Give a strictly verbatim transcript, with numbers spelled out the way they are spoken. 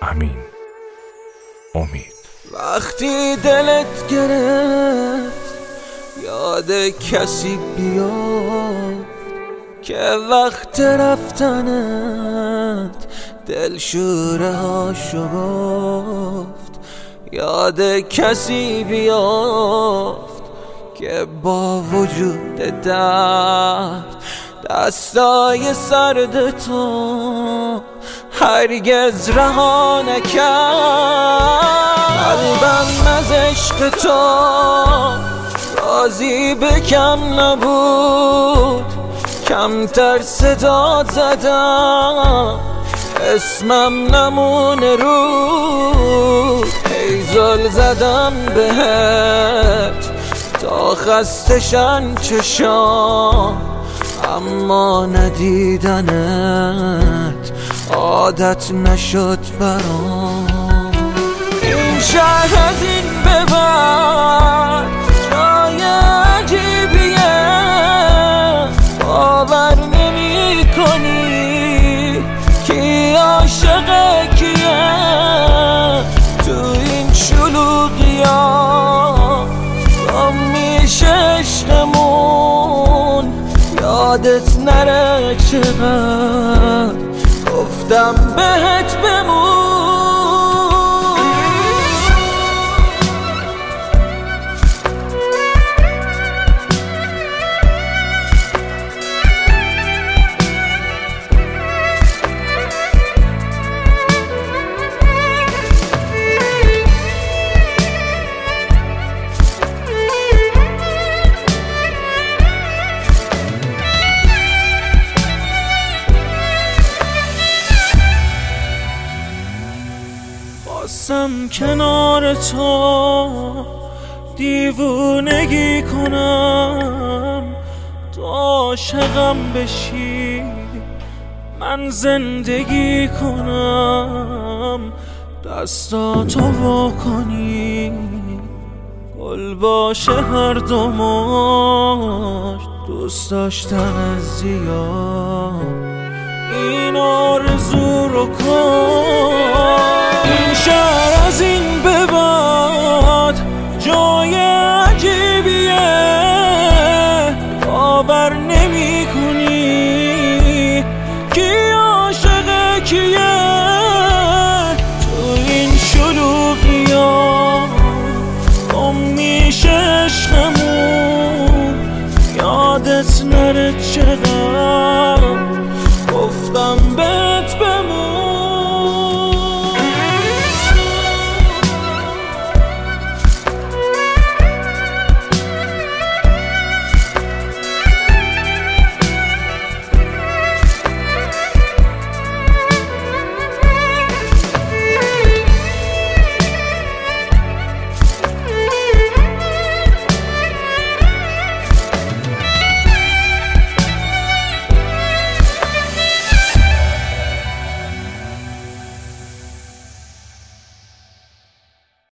امین امید. وقتی دلت گرفت یاد کسی بیافت که وقت رفتنت دل شوره هاشو گفت. یاد کسی بیافت که با وجود درد دستای سرد تو هرگز رها نکرد. قلبم از عشق تو راضی به کم نبود، کمتر صدا زدم اسمم نمونه رود. هیزل زدم بهت تا خستشن چشام، اما ندیدنت عادت نشد برام. این شهر از این به بعد جای عجیبیه، باور نمی کنی کی عاشق کیه. تو این شلوغی‌ها گم میشه عشقمون، یادت نره چقدر گفتم بهت بمون. خواستم کنار تو دیوونگی کنم، تو عاشقم بشی من زندگی کنم. دستاتو وا کنی گل باشه هر دو ماش، دوست داشتن زیاد این آرزو رو کن. این شهر از این به بعد جای عجیبیه، باور نمی کنی کی عاشق کیه. تو این شلوغی‌ها گم میشه عشقمون، یادت نره چقدر